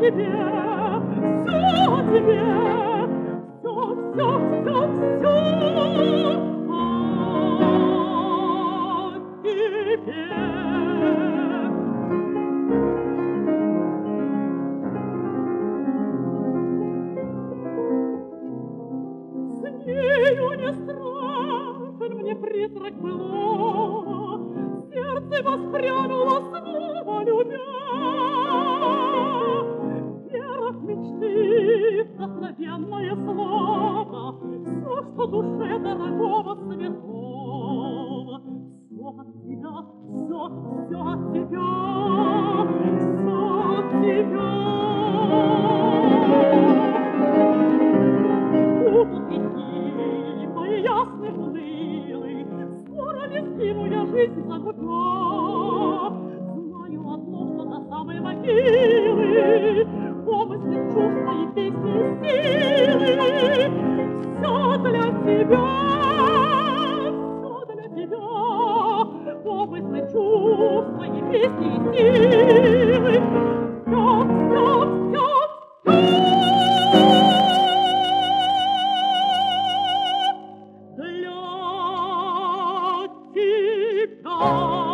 тебе, все тебе, все тебе. С нею не страшен мне призрак былого, сердце воспрянуло снова любя. Вера в мечты, вдохновенное слово, все, что душе дорогого святого. Все от тебя, все от тебя, все от тебя. Мои ясные унылый, скоро не скину я жизнь за губа. Знаю одно, что до самой могилы помыслы, чувства и песни и силы. Все для тебя, помыслы, чувства и песни и силы. Все. Для тебя.